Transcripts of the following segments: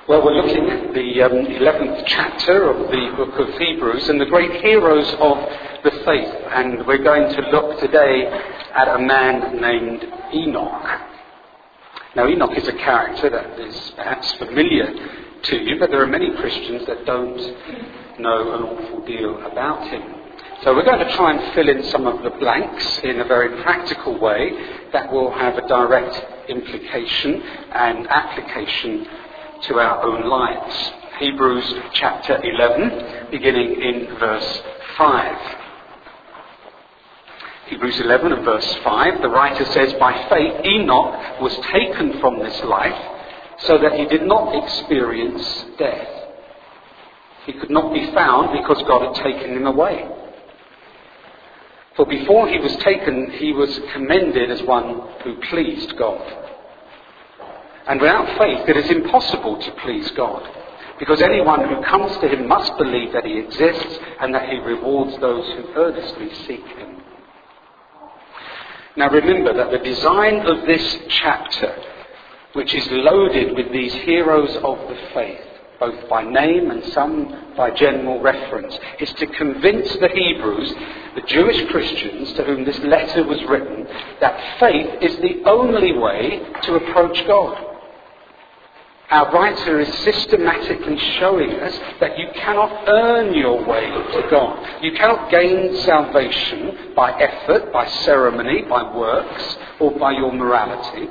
Well, we're looking at the 11th chapter of the book of Hebrews and the great heroes of the faith. And we're going to look today at a man named Enoch. Now, Enoch is a character that is perhaps familiar to you, but there are many Christians that don't know an awful deal about him. So we're going to try and fill in some of the blanks in a very practical way that will have a direct implication and application to our own lives. Hebrews chapter 11, beginning in verse 5. Hebrews 11 and verse 5, the writer says, "By faith Enoch was taken from this life, so that he did not experience death. He could not be found because God had taken him away. For before he was taken, he was commended as one who pleased God. And without faith, it is impossible to please God, because anyone who comes to him must believe that he exists and that he rewards those who earnestly seek him." Now remember that the design of this chapter, which is loaded with these heroes of the faith, both by name and some by general reference, is to convince the Hebrews, the Jewish Christians to whom this letter was written, that faith is the only way to approach God. Our writer is systematically showing us that you cannot earn your way to God. You cannot gain salvation by effort, by ceremony, by works, or by your morality.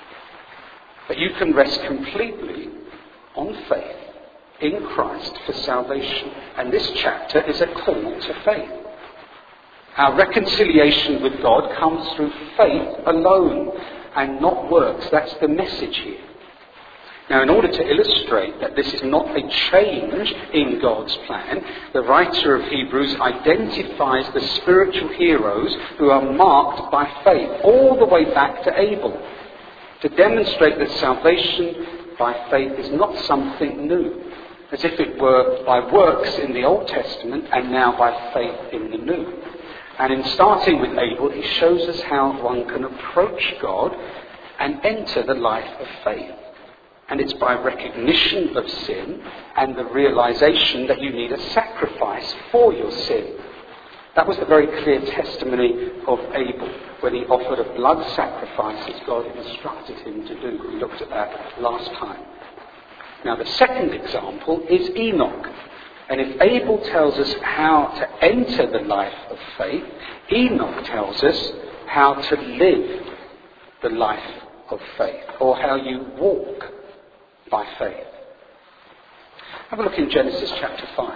But you can rest completely on faith in Christ for salvation. And this chapter is a call to faith. Our reconciliation with God comes through faith alone and not works. That's the message here. Now, in order to illustrate that this is not a change in God's plan, the writer of Hebrews identifies the spiritual heroes who are marked by faith all the way back to Abel, to demonstrate that salvation by faith is not something new, as if it were by works in the Old Testament and now by faith in the New. And in starting with Abel, he shows us how one can approach God and enter the life of faith. And it's by recognition of sin and the realization that you need a sacrifice for your sin. That was the very clear testimony of Abel when he offered a blood sacrifice as God instructed him to do. We looked at that last time. Now the second example is Enoch. And if Abel tells us how to enter the life of faith, Enoch tells us how to live the life of faith, or how you walk by faith. Have a look in Genesis chapter 5.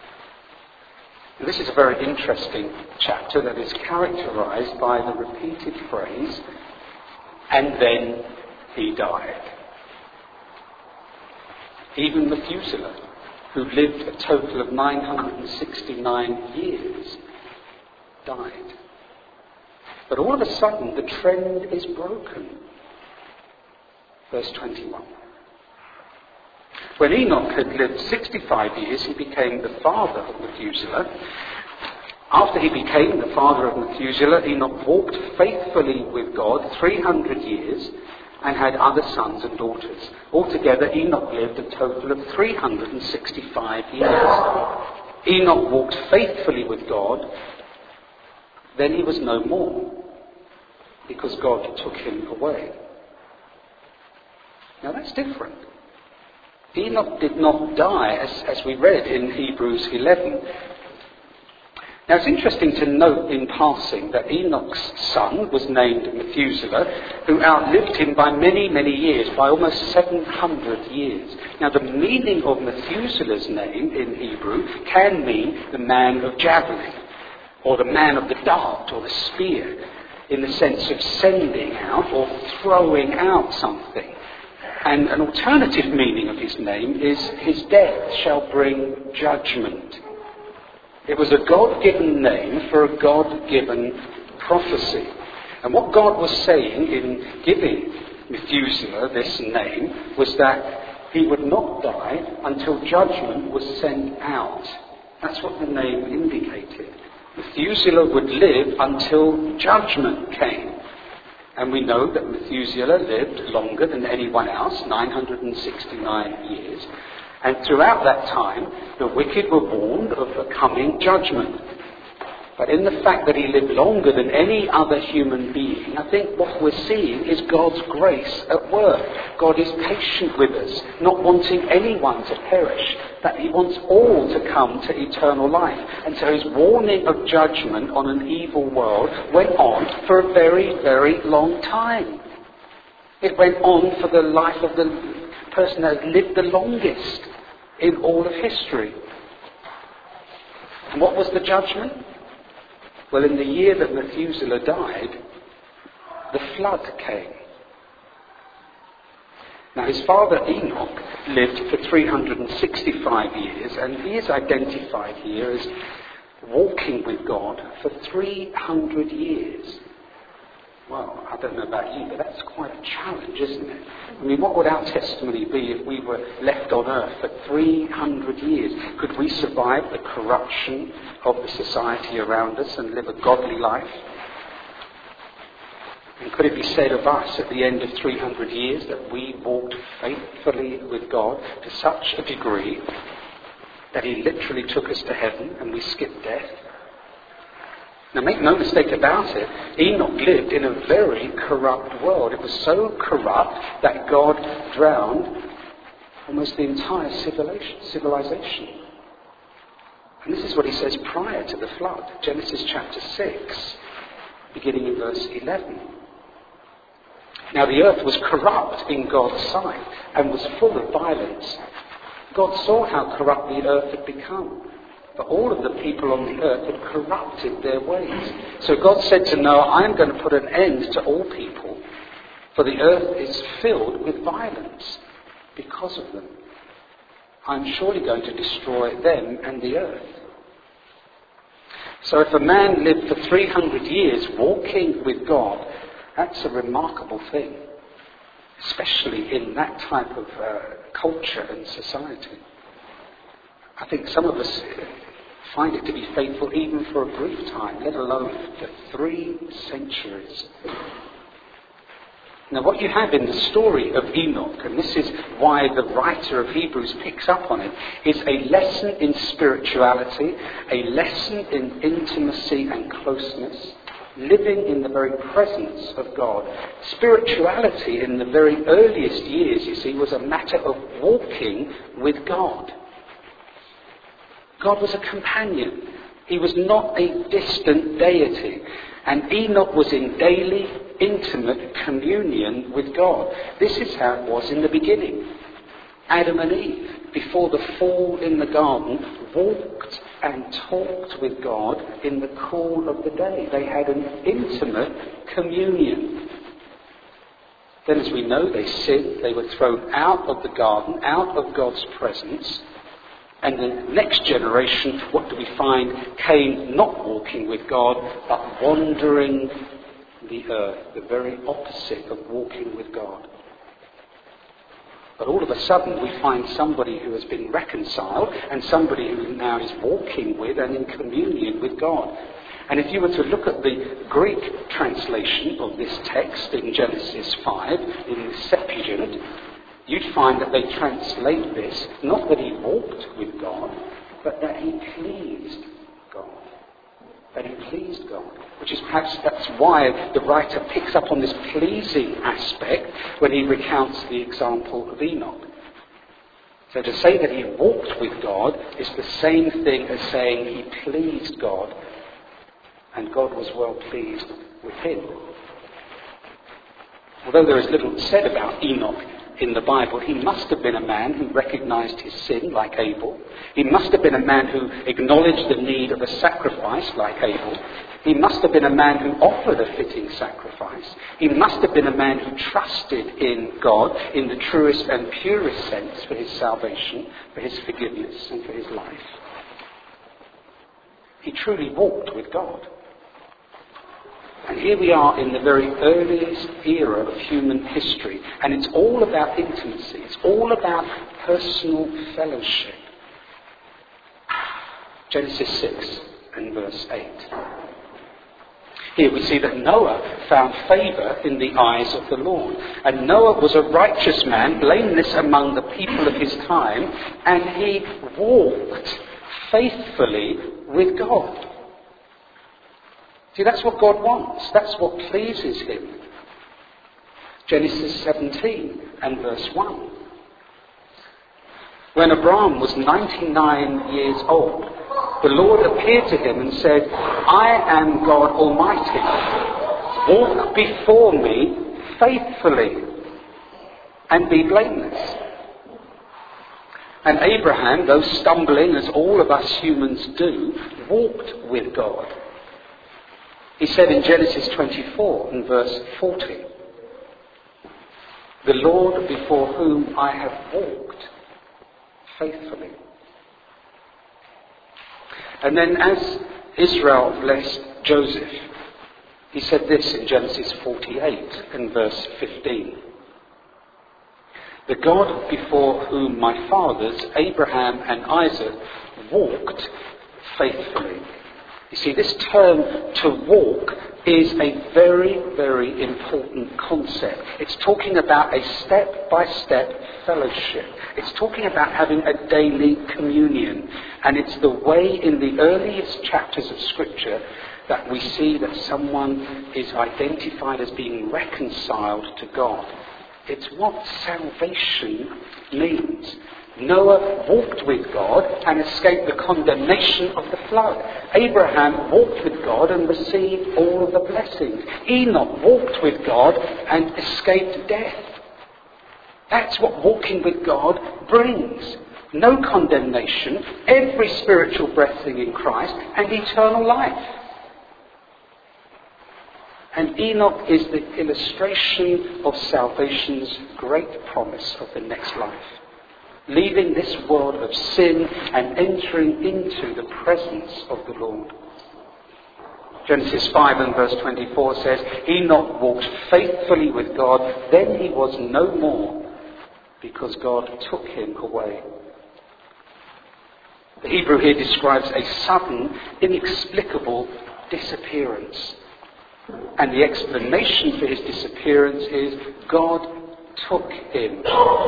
And this is a very interesting chapter that is characterized by the repeated phrase, "and then he died." Even Methuselah, who lived a total of 969 years, died. But all of a sudden, the trend is broken. Verse 21. When Enoch had lived 65 years, he became the father of Methuselah. After he became the father of Methuselah, Enoch walked faithfully with God 300 years and had other sons and daughters. Altogether, Enoch lived a total of 365 years. Enoch walked faithfully with God. Then he was no more, because God took him away. Now that's different. Enoch did not die, as we read in Hebrews 11. Now it's interesting to note in passing that Enoch's son was named Methuselah, who outlived him by many, many years, by almost 700 years. Now the meaning of Methuselah's name in Hebrew can mean the man of javelin, or the man of the dart, or the spear, in the sense of sending out or throwing out something. And an alternative meaning of his name is his death shall bring judgment. It was a God-given name for a God-given prophecy. And what God was saying in giving Methuselah this name was that he would not die until judgment was sent out. That's what the name indicated. Methuselah would live until judgment came. And we know that Methuselah lived longer than anyone else, 969 years. And throughout that time, the wicked were warned of a coming judgment. But in the fact that he lived longer than any other human being, I think what we're seeing is God's grace at work. God is patient with us, not wanting anyone to perish, that he wants all to come to eternal life. And so his warning of judgment on an evil world went on for a very, very long time. It went on for the life of the person that has lived the longest in all of history. And what was the judgment? Well, in the year that Methuselah died, the flood came. Now, his father Enoch lived for 365 years, and he is identified here as walking with God for 300 years. Well, I don't know about you, but that's quite a challenge, isn't it? I mean, what would our testimony be if we were left on earth for 300 years? Could we survive the corruption of the society around us and live a godly life? And could it be said of us at the end of 300 years that we walked faithfully with God to such a degree that he literally took us to heaven and we skipped death? Now, make no mistake about it, Enoch lived in a very corrupt world. It was so corrupt that God drowned almost the entire civilization. And this is what he says prior to the flood, Genesis chapter 6, beginning in verse 11. Now, the earth was corrupt in God's sight and was full of violence. God saw how corrupt the earth had become. But all of the people on the earth had corrupted their ways. So God said to Noah, I am going to put an end to all people, for the earth is filled with violence because of them. I'm surely going to destroy them and the earth. So if a man lived for 300 years walking with God, that's a remarkable thing, especially in that type of culture and society. I think some of us find it to be faithful even for a brief time, let alone for 3 centuries. Now, what you have in the story of Enoch, and this is why the writer of Hebrews picks up on it, is a lesson in spirituality, a lesson in intimacy and closeness, living in the very presence of God. Spirituality in the very earliest years, you see, was a matter of walking with God. God was a companion. He was not a distant deity. And Enoch was in daily, intimate communion with God. This is how it was in the beginning. Adam and Eve, before the fall in the garden, walked and talked with God in the cool of the day. They had an intimate communion. Then, as we know, they sinned. They were thrown out of the garden, out of God's presence. And the next generation, what do we find? Cain not walking with God, but wandering the earth, the very opposite of walking with God. But all of a sudden we find somebody who has been reconciled and somebody who now is walking with and in communion with God. And if you were to look at the Greek translation of this text in Genesis 5, in the Septuagint, you'd find that they translate this, not that he walked with God, but that he pleased God. That he pleased God. Which is perhaps that's why the writer picks up on this pleasing aspect when he recounts the example of Enoch. So to say that he walked with God is the same thing as saying he pleased God, and God was well pleased with him. Although there is little said about Enoch in the Bible, he must have been a man who recognized his sin like Abel. He must have been a man who acknowledged the need of a sacrifice like Abel. He must have been a man who offered a fitting sacrifice. He must have been a man who trusted in God in the truest and purest sense for his salvation, for his forgiveness and for his life. He truly walked with God. And here we are in the very earliest era of human history. And it's all about intimacy. It's all about personal fellowship. Genesis 6 and verse 8. Here we see that Noah found favour in the eyes of the Lord. And Noah was a righteous man, blameless among the people of his time, and he walked faithfully with God. See, that's what God wants. That's what pleases him. Genesis 17 and verse 1. When Abraham was 99 years old, the Lord appeared to him and said, I am God Almighty. Walk before me faithfully and be blameless. And Abraham, though stumbling as all of us humans do, walked with God. He said in Genesis 24 and verse 40, the Lord before whom I have walked faithfully. And then as Israel blessed Joseph, he said this in Genesis 48 and verse 15. The God before whom my fathers, Abraham and Isaac, walked faithfully. You see, this term to walk is a very, very important concept. It's talking about a step-by-step fellowship. It's talking about having a daily communion. And it's the way in the earliest chapters of Scripture that we see that someone is identified as being reconciled to God. It's what salvation means. Noah walked with God and escaped the condemnation of the flood. Abraham walked with God and received all of the blessings. Enoch walked with God and escaped death. That's what walking with God brings. No condemnation, every spiritual blessing in Christ, and eternal life. And Enoch is the illustration of salvation's great promise of the next life. Leaving this world of sin and entering into the presence of the Lord. Genesis 5 and verse 24 says, Enoch walked faithfully with God, then he was no more, because God took him away. The Hebrew here describes a sudden, inexplicable disappearance. And the explanation for his disappearance is God took him.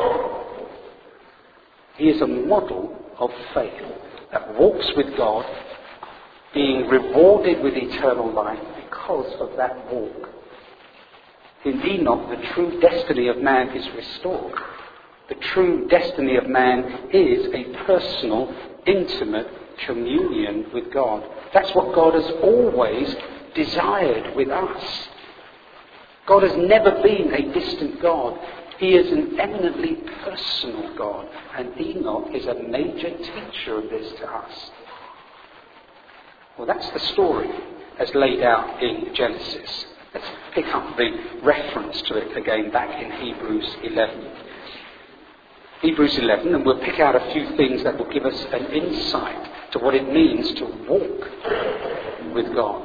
He is a model of faith that walks with God, being rewarded with eternal life because of that walk. In Enoch, the true destiny of man is restored. The true destiny of man is a personal, intimate communion with God. That's what God has always desired with us. God has never been a distant God. He is an eminently personal God, and Enoch is a major teacher of this to us. Well, that's the story as laid out in Genesis. Let's pick up the reference to it again back in Hebrews 11. Hebrews 11, and we'll pick out a few things that will give us an insight to what it means to walk with God.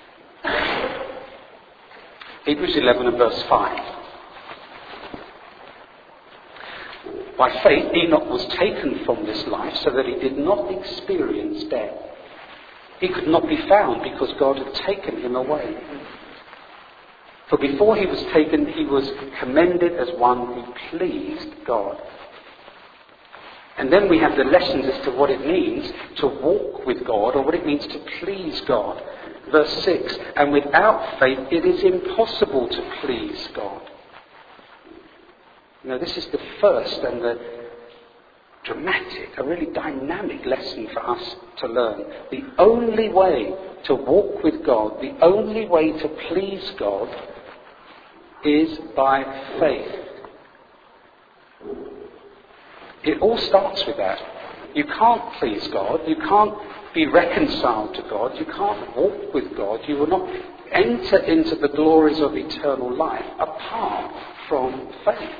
Hebrews 11 and verse 5. By faith, Enoch was taken from this life so that he did not experience death. He could not be found because God had taken him away. For before he was taken, he was commended as one who pleased God. And then we have the lessons as to what it means to walk with God, or what it means to please God. Verse 6, and without faith it is impossible to please God. You know, this is the first and the dramatic, a really dynamic lesson for us to learn. The only way to walk with God, the only way to please God is by faith. It all starts with that. You can't please God, you can't be reconciled to God, you can't walk with God, you will not enter into the glories of eternal life apart from faith.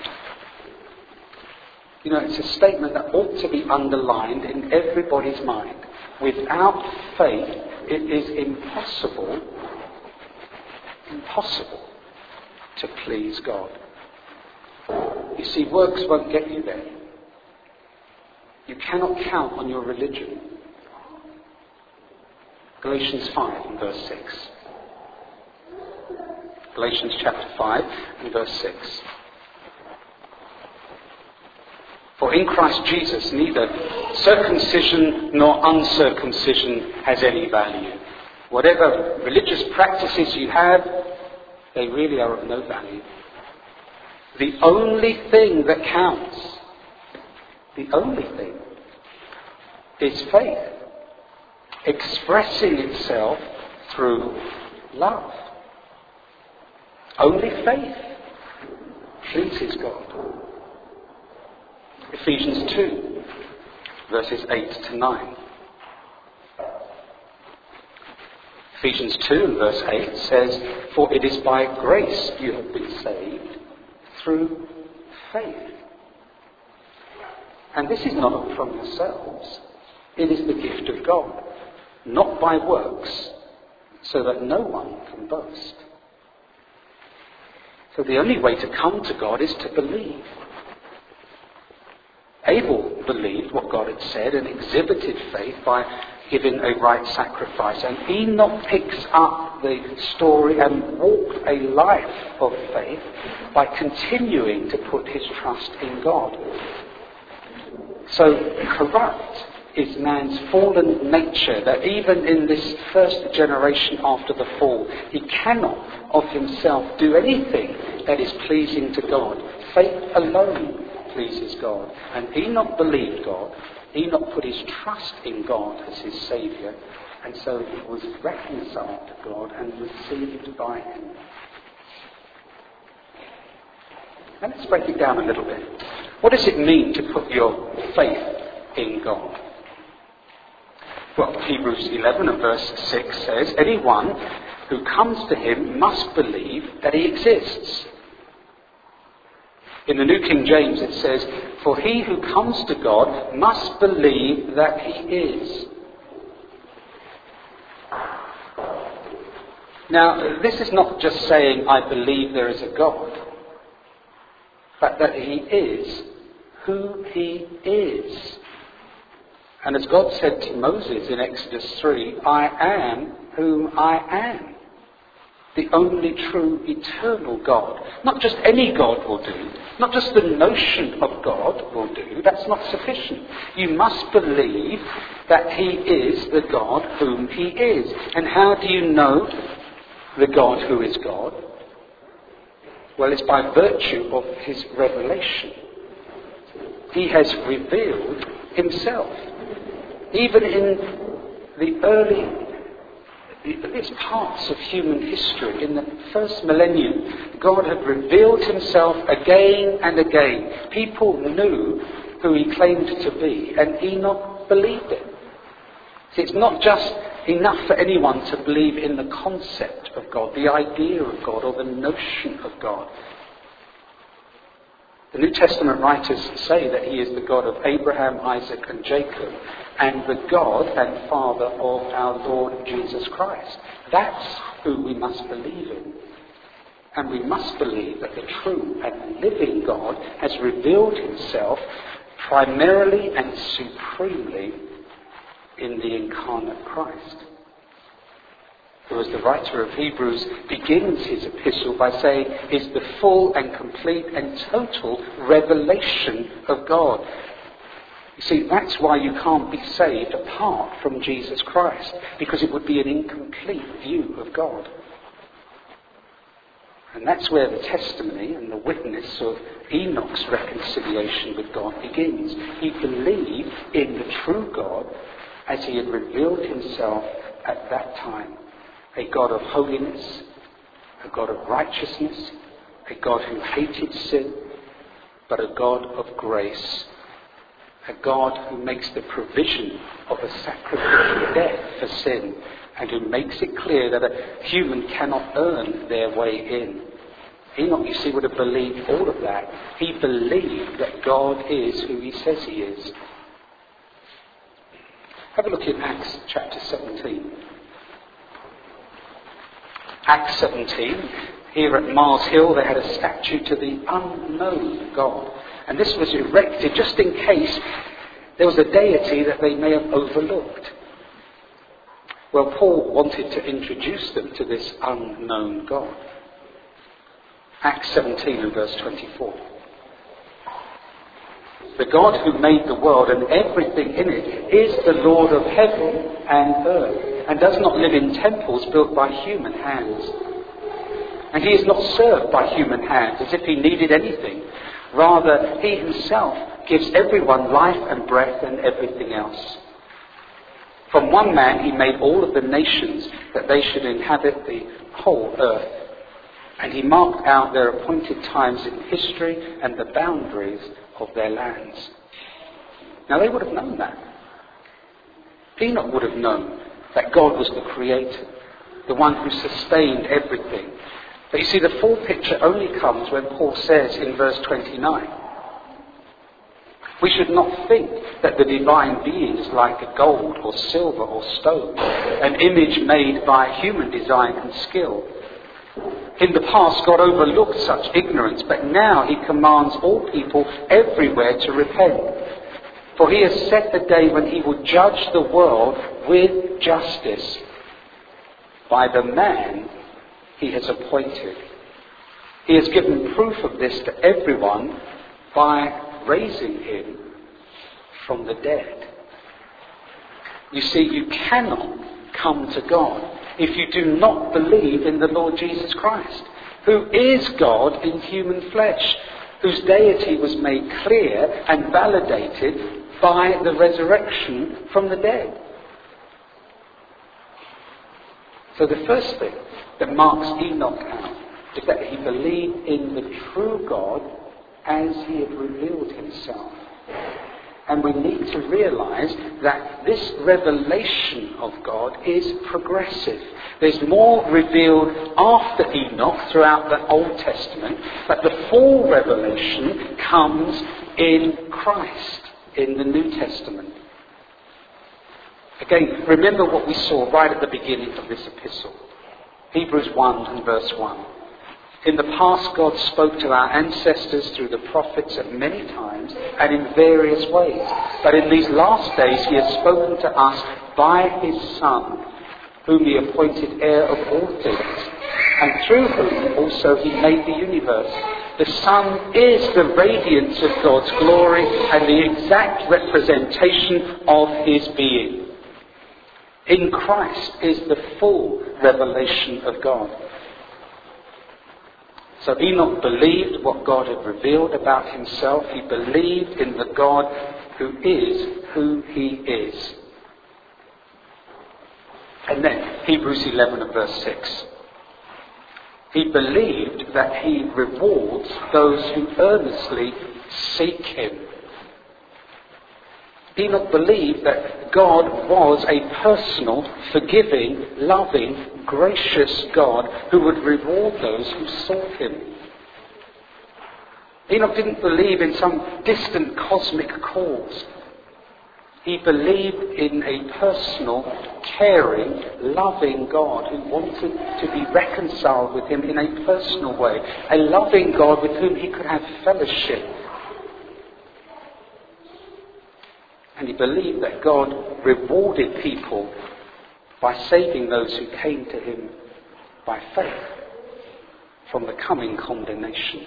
You know, it's a statement that ought to be underlined in everybody's mind. Without faith, it is impossible to please God. You see, works won't get you there. You cannot count on your religion. Galatians 5 and verse 6. Galatians chapter 5 and verse 6. For in Christ Jesus neither circumcision nor uncircumcision has any value. Whatever religious practices you have, they really are of no value. The only thing that counts, the only thing, is faith, expressing itself through love. Only faith pleases God. Ephesians 2, verses 8 to 9. Ephesians 2 and verse 8 says, "For it is by grace you have been saved through faith. And this is not from yourselves. It is the gift of God, not by works, so that no one can boast." So the only way to come to God is to believe. Abel believed what God had said and exhibited faith by giving a right sacrifice. And Enoch picks up the story and walked a life of faith by continuing to put his trust in God. So corrupt is man's fallen nature, that even in this first generation after the fall, he cannot of himself do anything that is pleasing to God. Faith alone pleases God. And Enoch believed God. Enoch put his trust in God as his Saviour, and so he was reconciled to God and received by him. Now let's break it down a little bit. What does it mean to put your faith in God? Well, Hebrews 11 and verse 6 says, "Anyone who comes to him must believe that he exists." In the New King James it says, "For he who comes to God must believe that he is." Now, this is not just saying, "I believe there is a God," but that he is who he is. And as God said to Moses in Exodus 3, "I am whom I am." The only true eternal God. Not just any God will do. Not just the notion of God will do. That's not sufficient. You must believe that he is the God whom he is. And how do you know the God who is God? Well, it's by virtue of his revelation. He has revealed himself. Even in the earliest parts of human history, in the first millennium, God had revealed himself again and again. People knew who he claimed to be, and Enoch believed it. See, it's not just enough for anyone to believe in the concept of God, the idea of God, or the notion of God. The New Testament writers say that he is the God of Abraham, Isaac and Jacob, and the God and Father of our Lord Jesus Christ. That's who we must believe in. And we must believe that the true and living God has revealed himself primarily and supremely in the incarnate Christ. Who, as the writer of Hebrews begins his epistle by saying, is the full and complete and total revelation of God. You see, that's why you can't be saved apart from Jesus Christ, because it would be an incomplete view of God. And that's where the testimony and the witness of Enoch's reconciliation with God begins. He believed in the true God as he had revealed himself at that time. A God of holiness, a God of righteousness, a God who hated sin, but a God of grace, a God who makes the provision of a sacrificial death for sin, and who makes it clear that a human cannot earn their way in. Enoch, you see, would have believed all of that. He believed that God is who he says he is. Have a look in Acts chapter 17. Acts 17, here at Mars Hill, they had a statue to the unknown God. And this was erected just in case there was a deity that they may have overlooked. Well, Paul wanted to introduce them to this unknown God. Acts 17 and verse 24. The God who made the world and everything in it is the Lord of heaven and earth, and does not live in temples built by human hands. And he is not served by human hands as if he needed anything. Rather, he himself gives everyone life and breath and everything else. From one man he made all of the nations that they should inhabit the whole earth. And he marked out their appointed times in history and the boundaries of their lands. Now they would have known that. Enoch would have known that God was the creator, the one who sustained everything. But you see, the full picture only comes when Paul says in verse 29, we should not think that the divine being is like a gold or silver or stone, an image made by human design and skill. In the past, God overlooked such ignorance, but now he commands all people everywhere to repent. For he has set the day when he will judge the world with justice by the man he has appointed. He has given proof of this to everyone by raising him from the dead. You see, you cannot come to God if you do not believe in the Lord Jesus Christ, who is God in human flesh, whose deity was made clear and validated by the resurrection from the dead. So the first thing that marks Enoch out is that he believed in the true God as he had revealed himself. And we need to realise that this revelation of God is progressive. There's more revealed after Enoch throughout the Old Testament, but the full revelation comes in Christ, in the New Testament. Again, remember what we saw right at the beginning of this epistle. Hebrews 1 and verse 1. In the past, God spoke to our ancestors through the prophets at many times and in various ways. But in these last days, he has spoken to us by his Son, whom he appointed heir of all things, and through whom also he made the universe. The Son is the radiance of God's glory and the exact representation of his being. In Christ is the full revelation of God. So Enoch believed what God had revealed about himself. He believed in the God who is who he is. And then Hebrews 11 and verse 6. He believed that he rewards those who earnestly seek him. Enoch believed that God was a personal, forgiving, loving, gracious God who would reward those who sought him. Enoch didn't believe in some distant cosmic cause. He believed in a personal, caring, loving God who wanted to be reconciled with him in a personal way. A loving God with whom he could have fellowship. And he believed that God rewarded people by saving those who came to him by faith from the coming condemnation.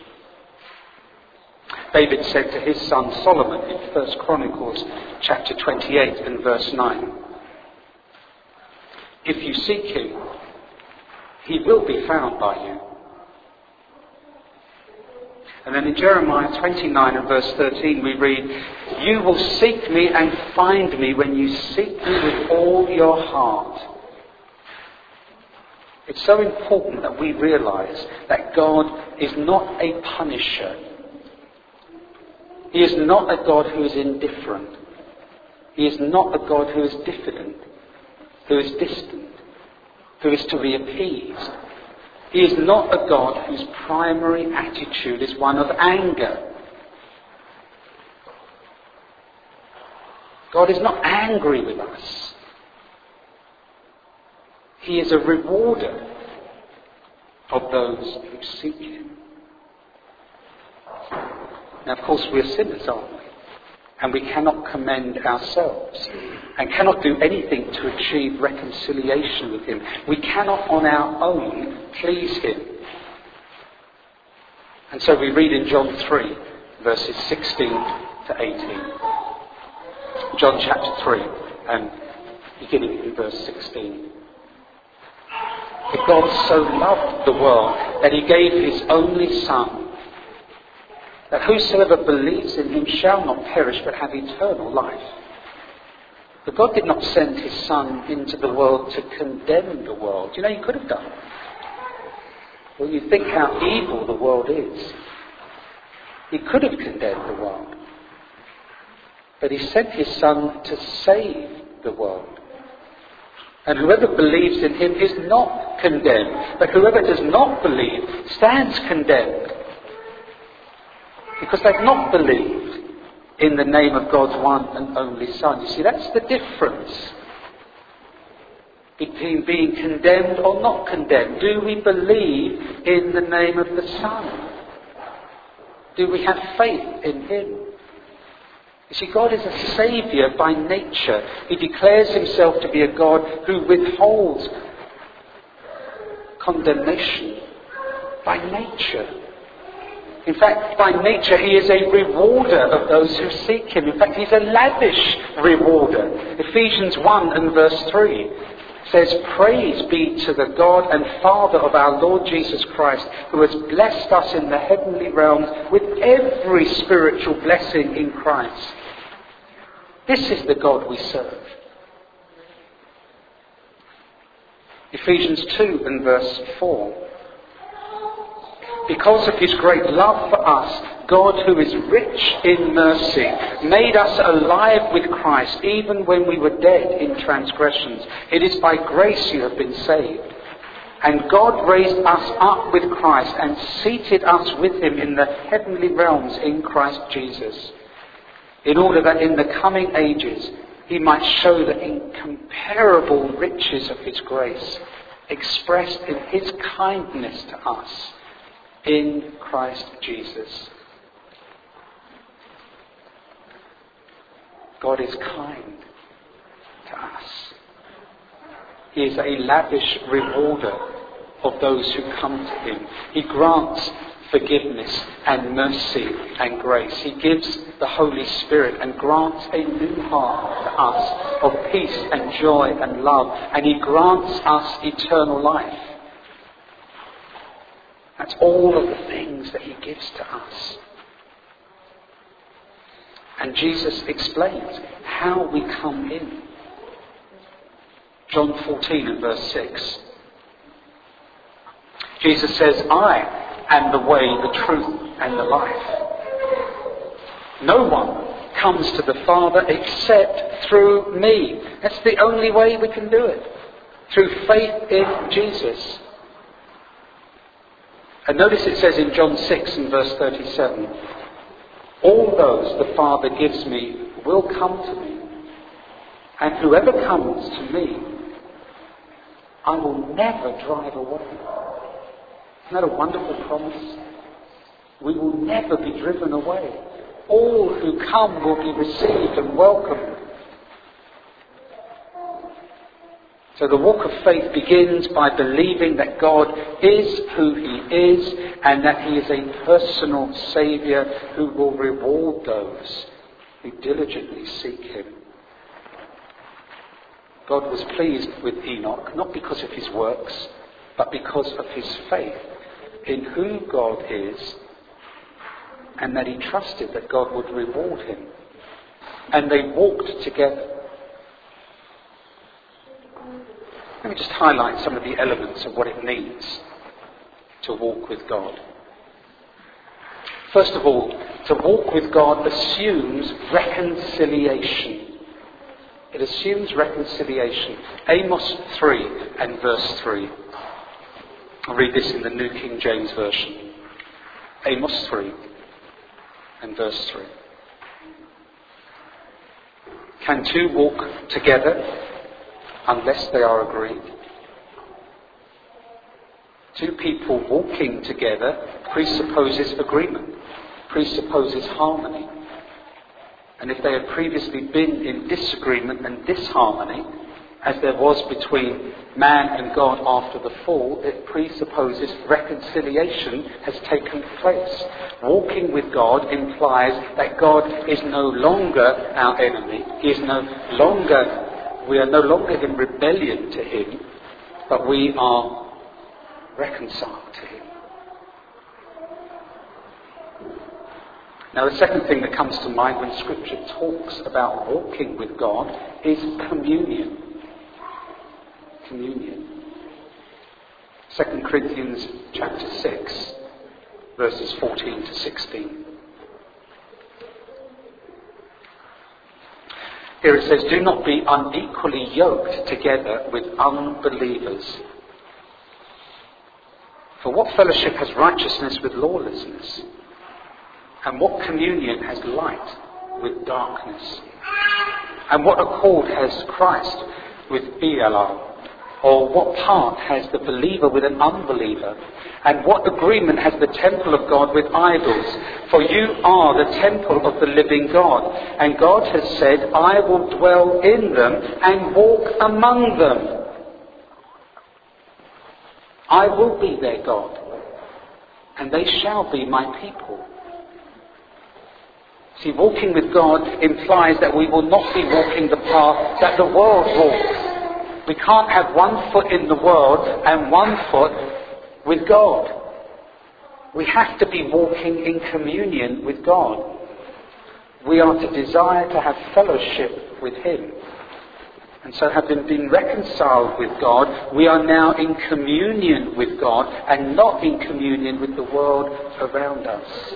David said to his son Solomon in 1 Chronicles chapter 28 and verse 9, if you seek him, he will be found by you. And then in Jeremiah 29 and verse 13 we read, you will seek me and find me when you seek me with all your heart. It's so important that we realise that God is not a punisher. He is not a God who is indifferent. He is not a God who is diffident, who is distant, who is to be appeased. He is not a God whose primary attitude is one of anger. God is not angry with us. He is a rewarder of those who seek him. Now, of course, we are sinners, aren't we? And we cannot commend ourselves and cannot do anything to achieve reconciliation with him. We cannot on our own please him. And so we read in John 3, verses 16 to 18. John chapter 3, and beginning in verse 16. For God so loved the world that he gave his only Son, that whosoever believes in him shall not perish but have eternal life. But God did not send his Son into the world to condemn the world. You know, he could have done. Well, you think how evil the world is. He could have condemned the world. But he sent his Son to save the world. And whoever believes in him is not condemned. But whoever does not believe stands condemned. Because they've not believed in the name of God's one and only Son. You see, that's the difference between being condemned or not condemned. Do we believe in the name of the Son? Do we have faith in him? You see, God is a saviour by nature. He declares himself to be a God who withholds condemnation by nature. In fact, by nature, he is a rewarder of those who seek him. In fact, he's a lavish rewarder. Ephesians 1 and verse 3 says, "Praise be to the God and Father of our Lord Jesus Christ, who has blessed us in the heavenly realms with every spiritual blessing in Christ." This is the God we serve. Ephesians 2 and verse 4. "Because of his great love for us, God, who is rich in mercy, made us alive with Christ, even when we were dead in transgressions. It is by grace you have been saved. And God raised us up with Christ and seated us with him in the heavenly realms in Christ Jesus, in order that in the coming ages he might show the incomparable riches of his grace, expressed in his kindness to us in Christ Jesus." God is kind to us. He is a lavish rewarder of those who come to him. He grants forgiveness and mercy and grace. He gives the Holy Spirit and grants a new heart to us of peace and joy and love. And he grants us eternal life. That's all of the things that he gives to us. And Jesus explains how we come in. John 14 and verse 6. Jesus says, "I am the way, the truth, and the life. No one comes to the Father except through me." That's the only way we can do it. Through faith in Jesus. And notice it says in John 6 and verse 37, "All those the Father gives me will come to me. And whoever comes to me, I will never drive away." Isn't that a wonderful promise? We will never be driven away. All who come will be received and welcomed. So the walk of faith begins by believing that God is who he is and that he is a personal saviour who will reward those who diligently seek him. God was pleased with Enoch, not because of his works, but because of his faith in who God is, and that he trusted that God would reward him. And they walked together. Let me just highlight some of the elements of what it means to walk with God. First of all, to walk with God assumes reconciliation. It assumes reconciliation. Amos 3 and verse 3. I'll read this in the New King James Version. Amos 3 and verse 3. "Can two walk together unless they are agreed?" Two people walking together presupposes agreement, presupposes harmony. And if they had previously been in disagreement and disharmony, as there was between man and God after the fall, it presupposes reconciliation has taken place. Walking with God implies that God is no longer our enemy. We are no longer in rebellion to him, but we are reconciled to him. Now, the second thing that comes to mind when Scripture talks about walking with God is communion. Communion. 2 Corinthians chapter 6, verses 14 to 16. Here it says, "Do not be unequally yoked together with unbelievers. For what fellowship has righteousness with lawlessness? And what communion has light with darkness? And what accord has Christ with Belial? Or what part has the believer with an unbeliever? And what agreement has the temple of God with idols? For you are the temple of the living God. And God has said, I will dwell in them and walk among them. I will be their God, and they shall be my people." See, walking with God implies that we will not be walking the path that the world walks. We can't have one foot in the world and one foot with God. We have to be walking in communion with God. We are to desire to have fellowship with him. And so, having been reconciled with God, we are now in communion with God and not in communion with the world around us.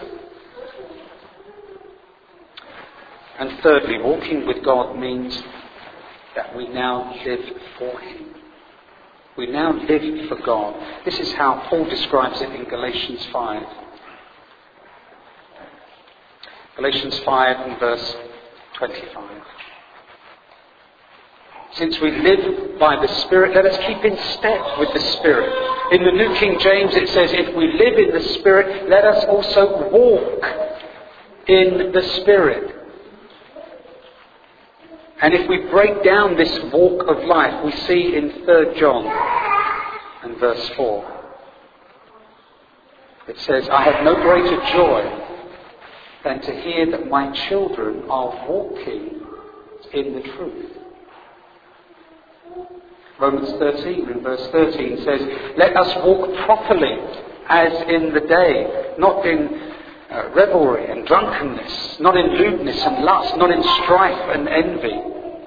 And thirdly, walking with God means that we now live for him. We now live for God. This is how Paul describes it in Galatians 5. Galatians 5 and verse 25. "Since we live by the Spirit, let us keep in step with the Spirit." In the New King James it says, "If we live in the Spirit, let us also walk in the Spirit." And if we break down this walk of life, we see in 3 John and verse 4. It says, "I have no greater joy than to hear that my children are walking in the truth." Romans 13 and verse 13 says, "Let us walk properly as in the day, not in revelry and drunkenness, not in lewdness and lust, not in strife and envy."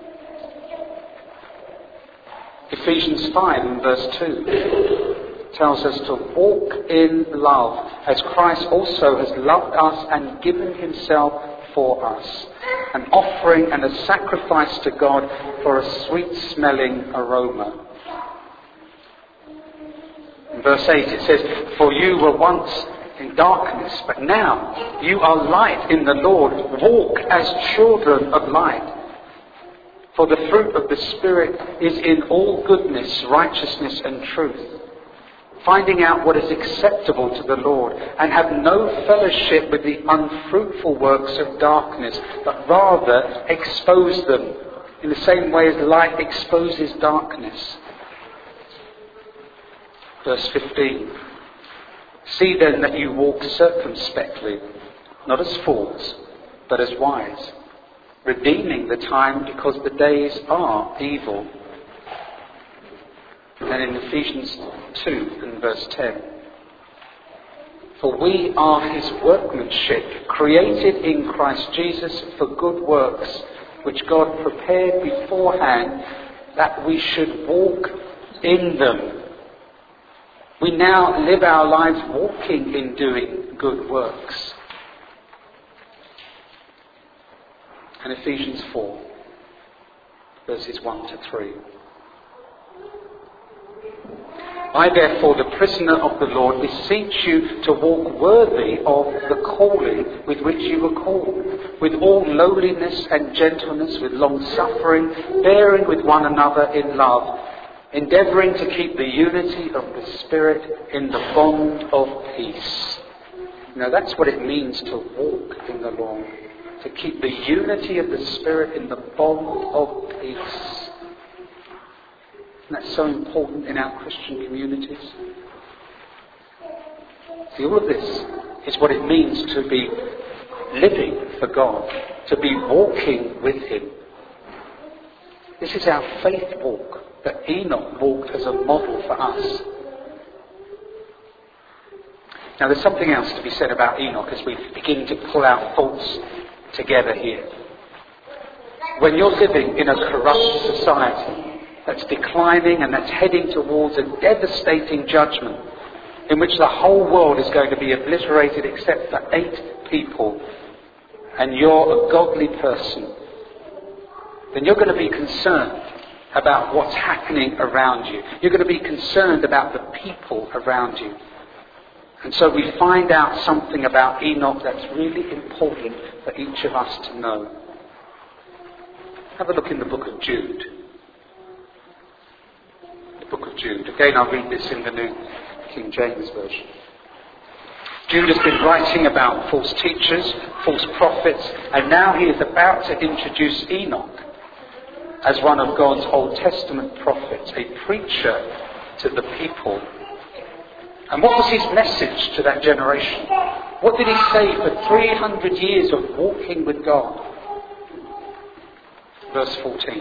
Ephesians 5 and verse 2 tells us to walk in love, as Christ also has loved us and given himself for us, an offering and a sacrifice to God for a sweet-smelling aroma. In verse 8 it says, "For you were once in darkness, but now you are light in the Lord. Walk as children of light. For the fruit of the Spirit is in all goodness, righteousness and truth, finding out what is acceptable to the Lord, and have no fellowship with the unfruitful works of darkness, but rather expose them, in the same way as light exposes darkness." Verse 15. "See then that you walk circumspectly, not as fools, but as wise, redeeming the time, because the days are evil." And in Ephesians 2 and verse 10, "For we are his workmanship, created in Christ Jesus for good works, which God prepared beforehand that we should walk in them." We now live our lives walking in doing good works. And Ephesians 4, verses 1 to 3. "I therefore, the prisoner of the Lord, beseech you to walk worthy of the calling with which you were called, with all lowliness and gentleness, with long suffering, bearing with one another in love, endeavouring to keep the unity of the Spirit in the bond of peace." Now that's what it means to walk in the Lord. To keep the unity of the Spirit in the bond of peace. And that's so important in our Christian communities. See, all of this is what it means to be living for God, to be walking with Him. This is our faith walk that Enoch walked as a model for us. Now there's something else to be said about Enoch as we begin to pull our thoughts together here. When you're living in a corrupt society that's declining and that's heading towards a devastating judgment in which the whole world is going to be obliterated except for 8 people, and you're a godly person, then you're going to be concerned about what's happening around you. You're going to be concerned about the people around you. And so we find out something about Enoch that's really important for each of us to know. Have a look in the book of Jude. The book of Jude. Again, I'll read this in the New King James Version. Jude has been writing about false teachers, false prophets, and now he is about to introduce Enoch as one of God's Old Testament prophets, a preacher to the people. And what was his message to that generation? What did he say for 300 years of walking with God? Verse 14.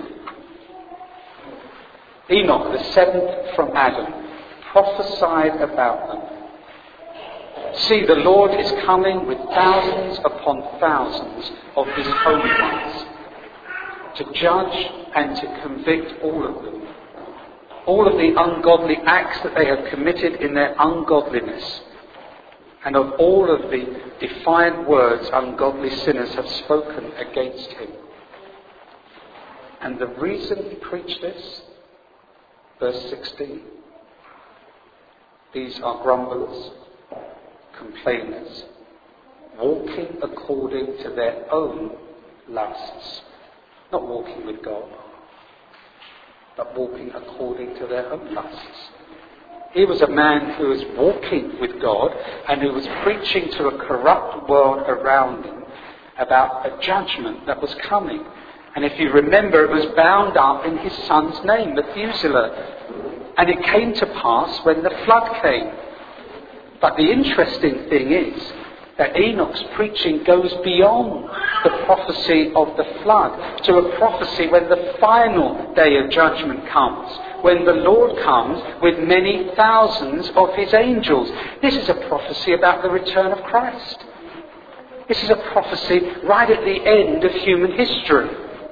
Enoch, the 7th from Adam, prophesied about them. See, the Lord is coming with thousands upon thousands of his holy ones, to judge and to convict all of them. All of the ungodly acts that they have committed in their ungodliness, and of all of the defiant words ungodly sinners have spoken against him. And the reason he preached this, verse 16, these are grumblers, complainers, walking according to their own lusts, not walking with God, but walking according to their own lusts. He was a man who was walking with God and who was preaching to a corrupt world around him about a judgment that was coming. And if you remember, it was bound up in his son's name, Methuselah. And it came to pass when the flood came. But the interesting thing is that Enoch's preaching goes beyond the prophecy of the flood to a prophecy when the final day of judgment comes, when the Lord comes with many thousands of his angels. This is a prophecy about the return of Christ. This is a prophecy right at the end of human history.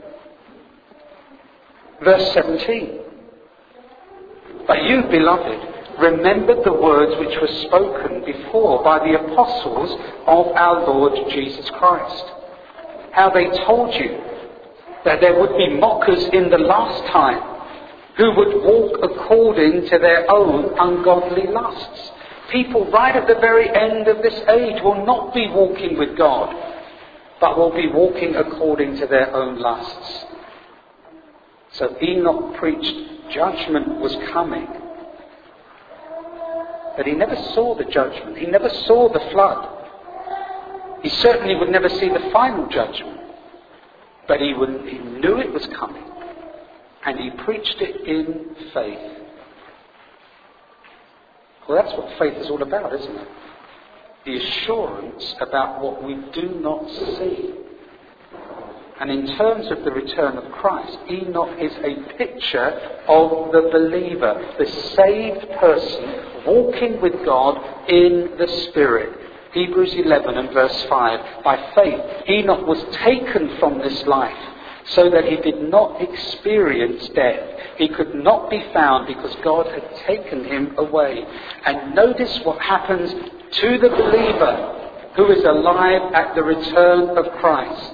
Verse 17. But you, beloved, remembered the words which were spoken before by the apostles of our Lord Jesus Christ. How they told you that there would be mockers in the last time who would walk according to their own ungodly lusts. People right at the very end of this age will not be walking with God, but will be walking according to their own lusts. So Enoch preached judgment was coming. But he never saw the judgment. He never saw the flood. He certainly would never see the final judgment. But he knew it was coming. And he preached it in faith. Well, that's what faith is all about, isn't it? The assurance about what we do not see. And in terms of the return of Christ, Enoch is a picture of the believer, the saved person walking with God in the Spirit. Hebrews 11 and verse 5. By faith, Enoch was taken from this life so that he did not experience death. He could not be found because God had taken him away. And notice what happens to the believer who is alive at the return of Christ.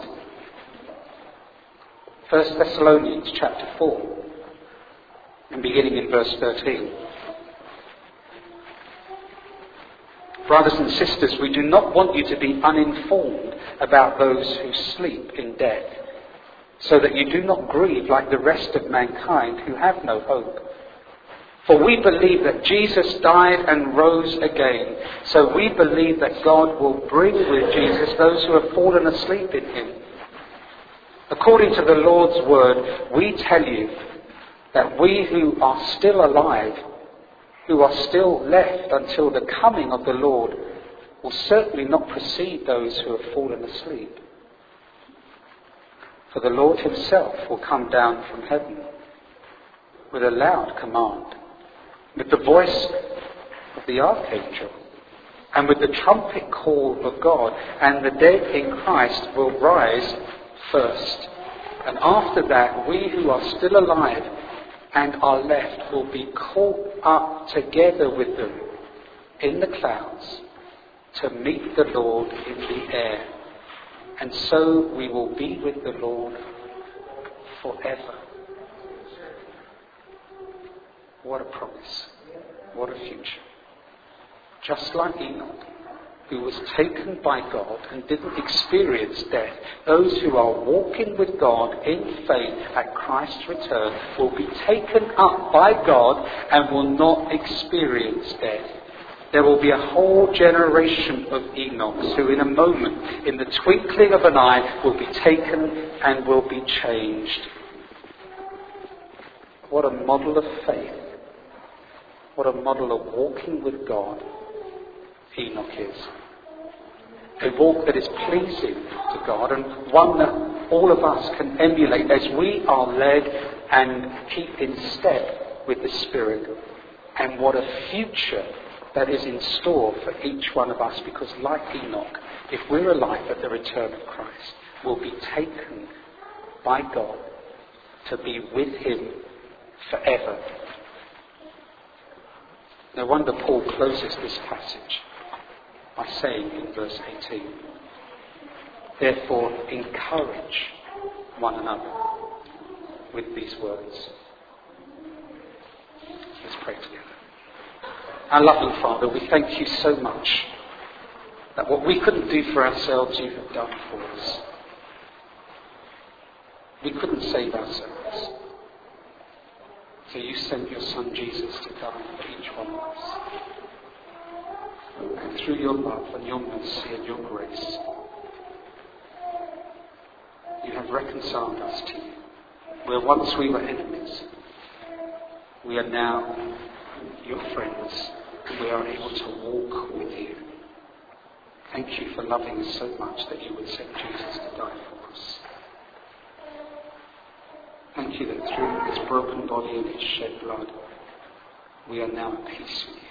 1 Thessalonians chapter 4, and beginning in verse 13. Brothers and sisters, we do not want you to be uninformed about those who sleep in death, so that you do not grieve like the rest of mankind who have no hope. For we believe that Jesus died and rose again, so we believe that God will bring with Jesus those who have fallen asleep in him. According to the Lord's word, we tell you that we who are still alive, who are still left until the coming of the Lord, will certainly not precede those who have fallen asleep. For the Lord himself will come down from heaven with a loud command, with the voice of the archangel, and with the trumpet call of God, and the dead in Christ will rise first. And after that, we who are still alive and are left will be caught up together with them in the clouds to meet the Lord in the air. And so we will be with the Lord forever. What a promise. What a future. Just like Enoch, who was taken by God and didn't experience death, those who are walking with God in faith at Christ's return will be taken up by God and will not experience death. There will be a whole generation of Enochs who in a moment, in the twinkling of an eye, will be taken and will be changed. What a model of faith. What a model of walking with God Enoch is. A walk that is pleasing to God, and one that all of us can emulate as we are led and keep in step with the Spirit. And what a future that is in store for each one of us, because like Enoch, if we're alive at the return of Christ, we'll be taken by God to be with him forever. No wonder Paul closes this passage by saying in verse 18, therefore encourage one another with these words. Let's pray together. Our loving Father, we thank you so much that what we couldn't do for ourselves, you have done for us. We couldn't save ourselves. So you sent your Son Jesus to die for each one of us. And through your love and your mercy and your grace, you have reconciled us to you. Where once we were enemies, we are now your friends, and we are able to walk with you. Thank you for loving us so much that you would send Jesus to die for us. Thank you that through his broken body and his shed blood, we are now at peace with you.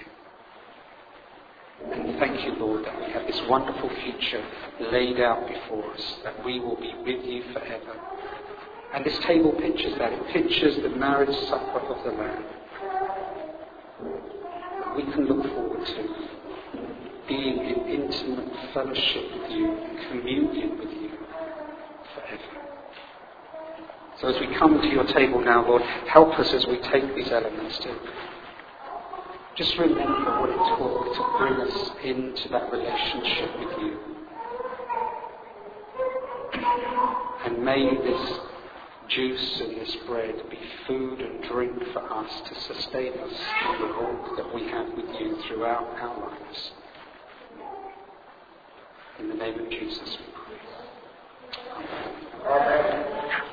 And thank you, Lord, that we have this wonderful future laid out before us, that we will be with you forever. And this table pictures that. It pictures the marriage supper of the Lamb. We can look forward to being in intimate fellowship with you, communion with you forever. So as we come to your table now, Lord, help us as we take these elements to just remember what it took to bring us into that relationship with you. And may this juice and this bread be food and drink for us to sustain us in the walk that we have with you throughout our lives. In the name of Jesus we pray. Amen. Amen.